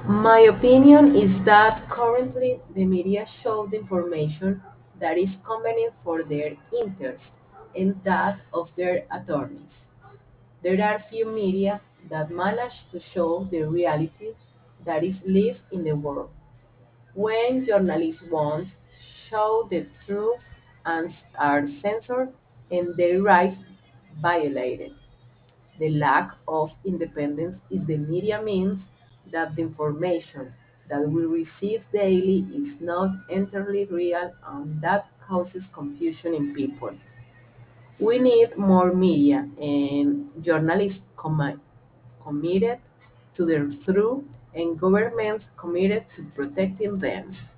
My opinion is that currently the media show the information that is convenient for their interest and that of their attorneys. There are few media that manage to show the reality that is lived in the world. When journalists won't show the truth and are censored and their rights violated. The lack of independence is the media means that the information that we receive daily is not entirely real and that causes confusion in people. We need more media and journalists committed to the truth and governments committed to protecting them.